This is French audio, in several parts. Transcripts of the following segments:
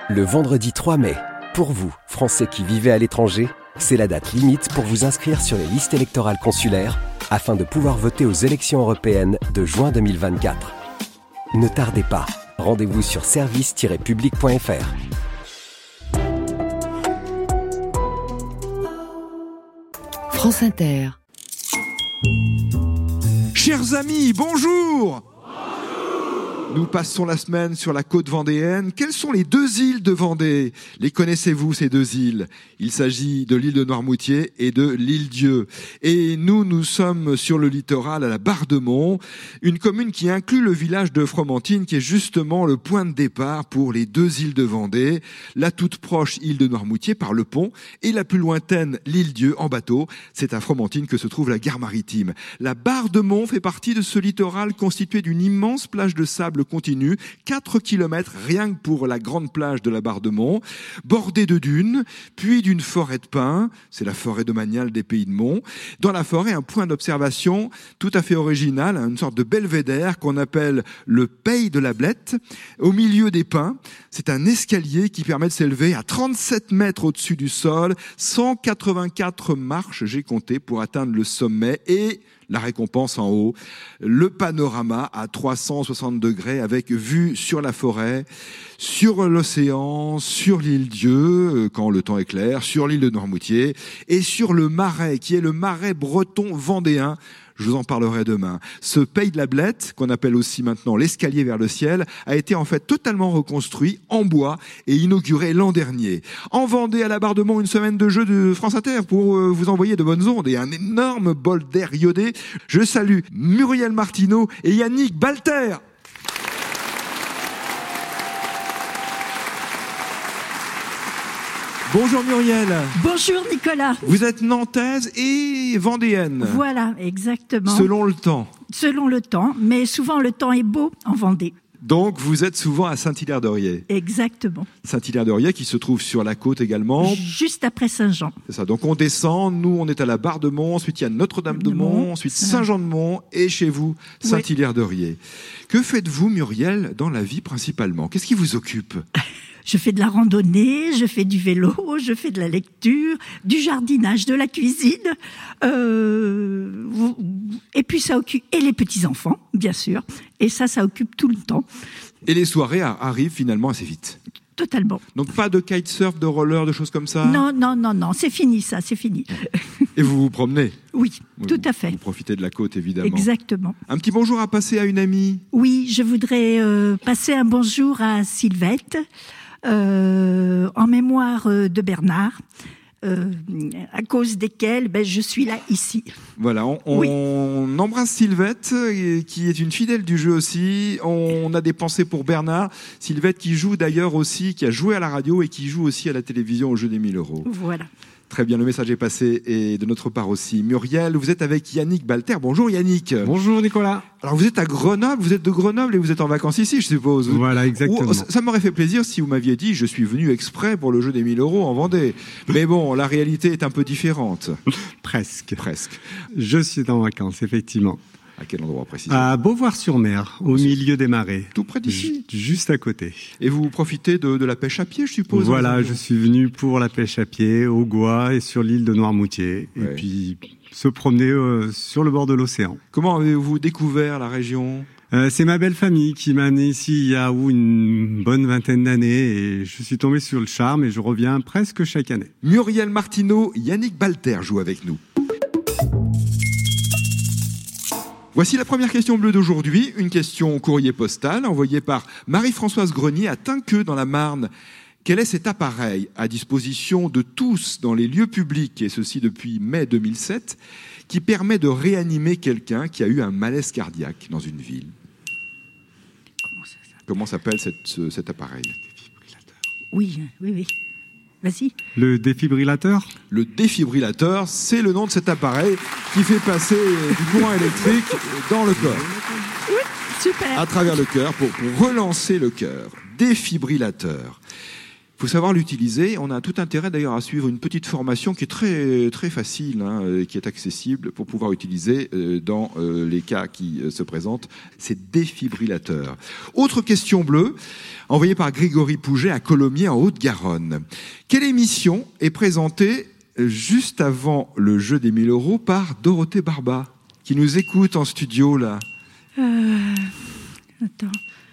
Le vendredi 3 mai, pour vous, Français qui vivez à l'étranger, c'est la date limite pour vous inscrire sur les listes électorales consulaires afin de pouvoir voter aux élections européennes de juin 2024. Ne tardez pas, rendez-vous sur service-public.fr. France Inter. Chers amis, bonjour! Nous passons la semaine sur la côte vendéenne. Quelles sont les deux îles de Vendée? Les connaissez-vous, ces deux îles? Il s'agit de l'île de Noirmoutier et de l'île Dieu. Et nous sommes sur le littoral à la Barre-de-Mont, une commune qui inclut le village de Fromentine, qui est justement le point de départ pour les deux îles de Vendée. La toute proche île de Noirmoutier par le pont et la plus lointaine, l'île Dieu, en bateau. C'est à Fromentine que se trouve la gare maritime. La Barre-de-Mont fait partie de ce littoral constitué d'une immense plage de sable continue, 4 km rien que pour la grande plage de la Barre-de-Mont, bordée de dunes, puis d'une forêt de pins, c'est la forêt domaniale des Pays de Mont. Dans la forêt, un point d'observation tout à fait original, une sorte de belvédère qu'on appelle le Pays de la Blette. Au milieu des pins, c'est un escalier qui permet de s'élever à 37 mètres au-dessus du sol, 184 marches, j'ai compté, pour atteindre le sommet, et la récompense en haut, le panorama à 360 degrés avec vue sur la forêt, sur l'océan, sur l'île Dieu, quand le temps est clair, sur l'île de Noirmoutier et sur le Marais, qui est le Marais breton vendéen. Je vous en parlerai demain. Ce Pays de la Blette, qu'on appelle aussi maintenant l'escalier vers le ciel, a été en fait totalement reconstruit en bois et inauguré l'an dernier. En Vendée, à la Barre-de-Mont, une semaine de jeu de France Inter pour vous envoyer de bonnes ondes et un énorme bol d'air iodé. Je salue Muriel Martineau et Yannick Balter. Bonjour Muriel. Bonjour Nicolas. Vous êtes nantaise et vendéenne. Voilà, exactement. Selon le temps. Selon le temps, mais souvent le temps est beau en Vendée. Donc vous êtes souvent à Saint-Hilaire-de-Riez. Exactement. Saint-Hilaire-de-Riez qui se trouve sur la côte également. Juste après Saint-Jean. C'est ça, donc on descend, nous on est à la Barre-de-Mont, ensuite il y a Notre-Dame-de-Mont, ensuite Saint-Jean-de-Mont et chez vous, Saint-Hilaire-de-Riez. Que faites-vous Muriel dans la vie principalement? Qu'est-ce qui vous occupe? Je fais de la randonnée, je fais du vélo, je fais de la lecture, du jardinage, de la cuisine. Et puis ça occupe... Et les petits-enfants, bien sûr. Et ça occupe tout le temps. Et les soirées arrivent finalement assez vite. Totalement. Donc pas de kitesurf, de roller, de choses comme ça? Non, c'est fini ça, c'est fini. Et vous vous promenez? Oui, tout à fait. Vous profitez de la côte évidemment. Exactement. Un petit bonjour à passer à une amie? Oui, je voudrais passer un bonjour à Sylvette. En mémoire de Bernard, à cause desquels je suis là ici. Voilà, on embrasse Sylvette, qui est une fidèle du jeu aussi. On a des pensées pour Bernard. Sylvette qui joue d'ailleurs aussi, qui a joué à la radio et qui joue aussi à la télévision au jeu des 1000 €. Voilà. Très bien, le message est passé et de notre part aussi. Muriel, vous êtes avec Yannick Balter. Bonjour Yannick. Bonjour Nicolas. Alors vous êtes à Grenoble, vous êtes de Grenoble et vous êtes en vacances ici, je suppose. Voilà, exactement. Ça m'aurait fait plaisir si vous m'aviez dit je suis venu exprès pour le jeu des 1000 € en Vendée. Mais bon, la réalité est un peu différente. Presque. Presque. Je suis en vacances, effectivement. À quel endroit précisément? À Beauvoir-sur-Mer, au milieu des marais. Tout près d'ici? Juste à côté. Et vous profitez de la pêche à pied, je suppose? Voilà, je suis venu pour la pêche à pied, au Gois et sur l'île de Noirmoutier. Ouais. Et puis se promener sur le bord de l'océan. Comment avez-vous découvert la région? C'est ma belle famille qui m'a amené ici il y a une bonne vingtaine d'années et je suis tombé sur le charme et je reviens presque chaque année. Muriel Martineau, Yannick Balter jouent avec nous. Voici la première question bleue d'aujourd'hui, une question courrier postal envoyée par Marie-Françoise Grenier à Tinqueux dans la Marne. Quel est cet appareil à disposition de tous dans les lieux publics, et ceci depuis mai 2007, qui permet de réanimer quelqu'un qui a eu un malaise cardiaque dans une ville? Comment s'appelle cet appareil? Oui. Vas-y. Le défibrillateur? Le défibrillateur, c'est le nom de cet appareil qui fait passer du courant électrique dans le corps. Oui, super. À travers le cœur pour relancer le cœur. Défibrillateur. faut savoir l'utiliser. On a tout intérêt d'ailleurs à suivre une petite formation qui est très, très facile, qui est accessible pour pouvoir utiliser dans les cas qui se présentent ces défibrillateurs. Autre question bleue, envoyée par Grégory Pouget à Colomiers en Haute-Garonne. Quelle émission est présentée juste avant le jeu des 1000 € par Dorothée Barba, qui nous écoute en studio là? Attends.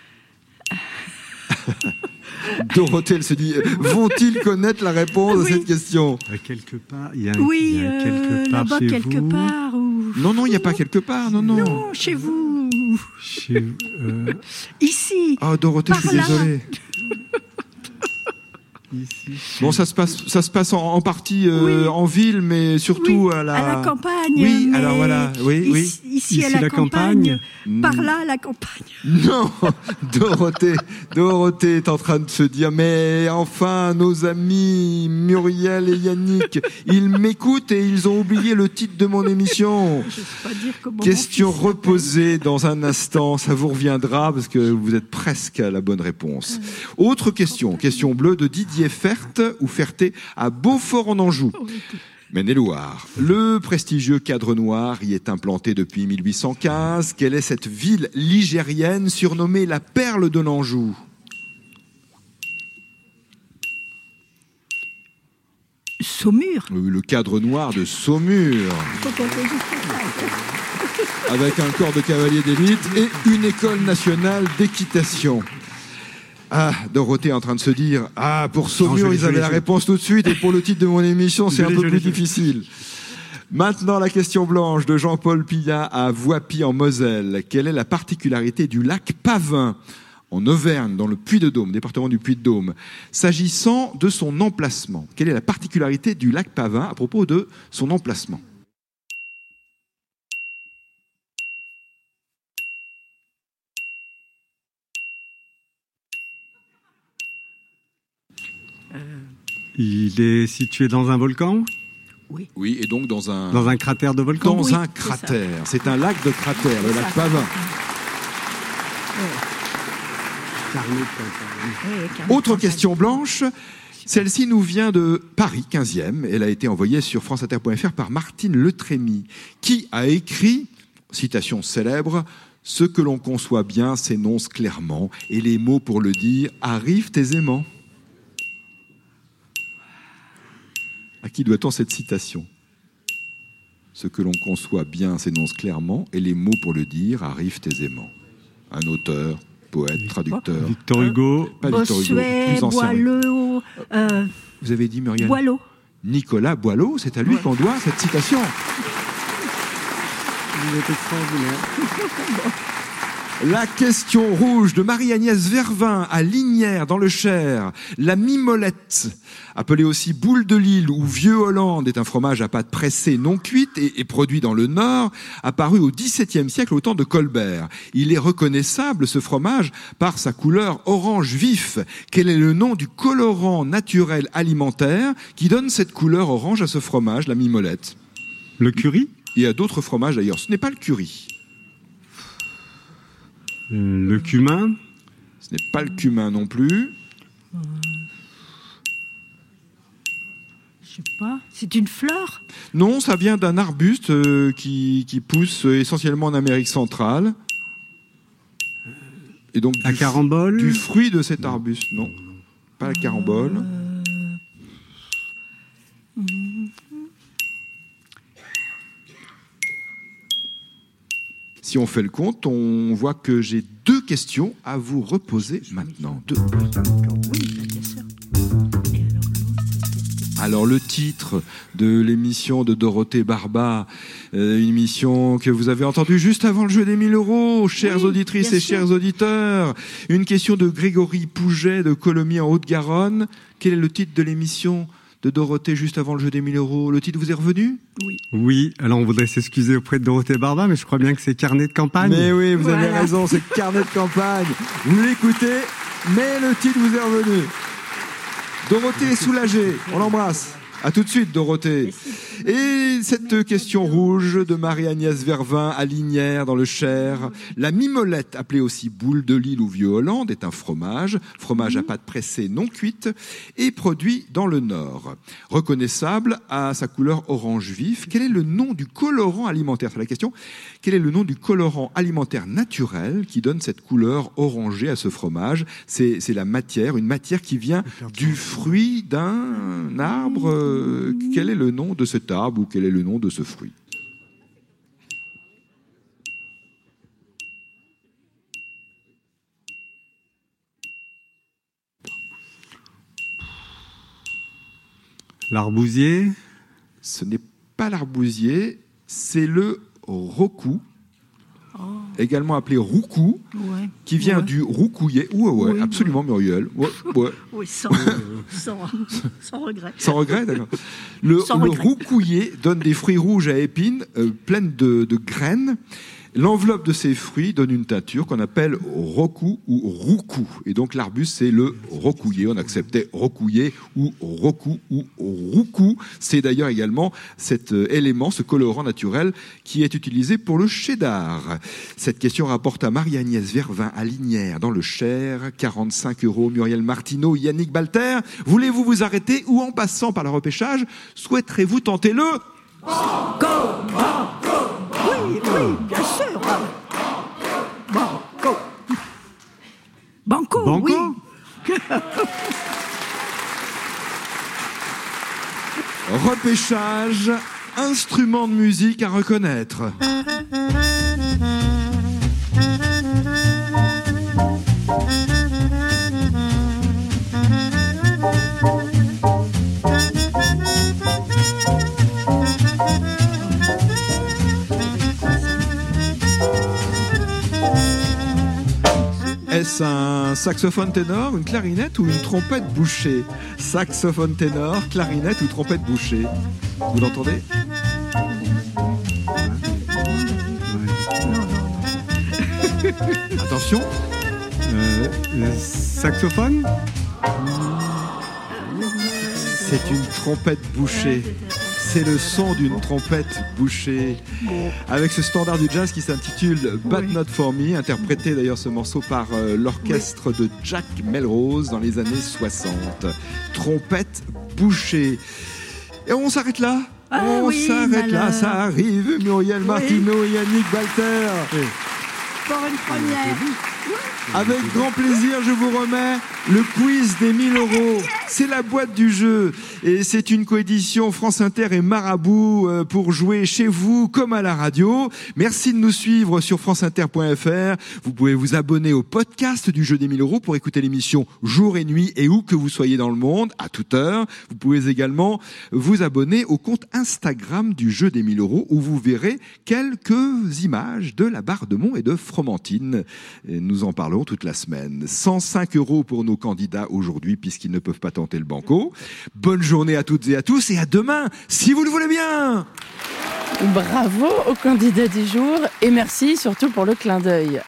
Dorothée, elle se dit, vont-ils connaître la réponse à cette question? Quelque part, il y a quelque part là-bas, chez quelque vous. part. Ou... Non, il n'y a pas quelque part, non. Non, chez vous. Ici. Ah, Dorothée, je suis Par là. désolé. Ici. Bon, ça se passe en partie en ville, mais surtout à la campagne. Oui, mais alors voilà, oui. Ici à la campagne. Par là, à la campagne. Non, Dorothée est en train de se dire, mais enfin, nos amis Muriel et Yannick, ils m'écoutent et ils ont oublié le titre de mon émission. Je sais pas dire comment Question mon fils s'appelle. reposée dans un instant, ça vous reviendra parce que vous êtes presque à la bonne réponse. Autre question bleue de Didier Ferté ou Ferté à Beaufort-en-Anjou. Maine-et-Loire. Le prestigieux Cadre Noir y est implanté depuis 1815. Quelle est cette ville ligérienne surnommée la Perle de l'Anjou? Saumur. Oui, le Cadre Noir de Saumur. Avec un corps de cavaliers d'élite et une école nationale d'équitation. Ah, Dorothée est en train de se dire, pour Saumur, ils avaient la réponse tout de suite, et pour le titre de mon émission, c'est un peu plus difficile. Maintenant, la question blanche de Jean-Paul Pillat à Voipy en Moselle. Quelle est la particularité du lac Pavin, en Auvergne, dans le Puy-de-Dôme, département du Puy-de-Dôme, s'agissant de son emplacement? Quelle est la particularité du lac Pavin à propos de son emplacement? Il est situé dans un volcan? Oui, et donc dans un cratère de volcan? Dans un cratère. C'est un lac de cratère, le lac Pavin. Autre question blanche. Celle-ci nous vient de Paris 15e. Elle a été envoyée sur franceinter.fr par Martine Letrémy, qui a écrit, citation célèbre, « Ce que l'on conçoit bien s'énonce clairement, et les mots pour le dire arrivent aisément. » À qui doit-on cette citation? Ce que l'on conçoit bien s'énonce clairement, et les mots pour le dire arrivent aisément. Un auteur, poète, traducteur. Victor Hugo. Pas Victor Hugo, plus ancien. Boileau. Vous avez dit Muriel? Boileau. Nicolas Boileau, c'est à lui qu'on doit cette citation. Il est extraordinaire. La question rouge de Marie-Agnès Vervin à Lignières dans le Cher. La mimolette, appelée aussi boule de Lille ou vieux Hollande, est un fromage à pâte pressée non cuite et produit dans le Nord, apparu au XVIIe siècle au temps de Colbert. Il est reconnaissable, ce fromage, par sa couleur orange vif. Quel est le nom du colorant naturel alimentaire qui donne cette couleur orange à ce fromage, la mimolette? Le curry? Il y a d'autres fromages d'ailleurs, ce n'est pas le curry. Le cumin? Ce n'est pas le cumin non plus. Je sais pas. C'est une fleur? Non, ça vient d'un arbuste qui pousse essentiellement en Amérique centrale. Et donc la carambole? Du fruit de cet arbuste, non. Pas la carambole. Si on fait le compte, on voit que j'ai 2 questions à vous reposer maintenant. 2. Alors le titre de l'émission de Dorothée Barba, une émission que vous avez entendue juste avant le jeu des 1000 €, chères auditrices et chers auditeurs. Une question de Grégory Pouget de Colomiers en Haute-Garonne. Quel est le titre de l'émission de Dorothée juste avant le jeu des 1000 €? Le titre vous est revenu? Oui, alors on voudrait s'excuser auprès de Dorothée Barba, mais je crois bien que c'est Carnet de campagne. Mais oui, vous avez raison, c'est Carnet de campagne. Vous l'écoutez, mais le titre vous est revenu. Dorothée est soulagée, on l'embrasse. À tout de suite, Dorothée. Et cette question rouge de Marie-Agnès Vervin à Lignières dans le Cher. La mimolette, appelée aussi boule de Lille ou Vieux-Hollande, est un fromage à pâte pressée non cuite et produit dans le Nord. Reconnaissable à sa couleur orange vif, quel est le nom du colorant alimentaire? C'est la question. Quel est le nom du colorant alimentaire naturel qui donne cette couleur orangée à ce fromage? C'est la matière, une matière qui vient du fruit d'un arbre. Quel est le nom de cet arbre ou quel est le nom de ce fruit? L'arbousier? Ce n'est pas l'arbousier, c'est le rocou. Également appelé roucou, qui vient du roucouillet. Oui, absolument, Muriel. Oui, sans regret. Sans regret, d'accord. Le roucouillet donne des fruits rouges à épines pleines de graines. L'enveloppe de ces fruits donne une teinture qu'on appelle rocou ou roucou. Et donc l'arbuste, c'est le rocouillet. On acceptait rocouillet ou rocou ou roucou. C'est d'ailleurs également cet élément, ce colorant naturel qui est utilisé pour le cheddar. Cette question rapporte à Marie-Agnès Vervin à Lignières dans le Cher. 45 €. Muriel Martineau, Yannick Balter. Voulez-vous vous arrêter ou en passant par le repêchage, souhaiterez-vous tenter le... Oui, bien sûr. Banco, oui. Repêchage, instrument de musique à reconnaître. Est-ce un saxophone ténor, une clarinette ou une trompette bouchée? Saxophone ténor, clarinette ou trompette bouchée? Vous l'entendez? Attention. Saxophone? C'est une trompette bouchée. C'est le son d'une trompette bouchée. Avec ce standard du jazz qui s'intitule But Not For Me, interprété d'ailleurs ce morceau par l'orchestre de Jack Melrose dans les années 60. Trompette bouchée. Et on s'arrête là? On s'arrête là, ça arrive. Muriel Martineau et Yannick Balter. Pour une première. Avec grand plaisir, je vous remets le quiz des 1000 €. C'est la boîte du jeu. Et c'est une coédition France Inter et Marabout pour jouer chez vous comme à la radio. Merci de nous suivre sur franceinter.fr. Vous pouvez vous abonner au podcast du jeu des 1000 € pour écouter l'émission jour et nuit et où que vous soyez dans le monde, à toute heure. Vous pouvez également vous abonner au compte Instagram du jeu des 1000 € où vous verrez quelques images de la Bardemont et de Fromentine. Et nous en parlons toute la semaine. 105 € pour nos candidats aujourd'hui puisqu'ils ne peuvent pas tenter le banco. Bonne journée à toutes et à tous et à demain si vous le voulez bien. Bravo aux candidats du jour et merci surtout pour le clin d'œil.